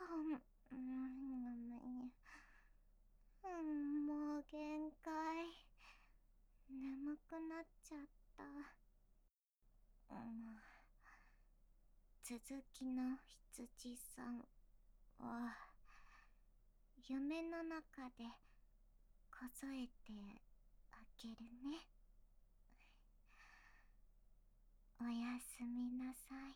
うん、もう限界。眠くなっちゃった。うん、続きの羊さんは、夢の中で数えてあげるね。おやすみなさ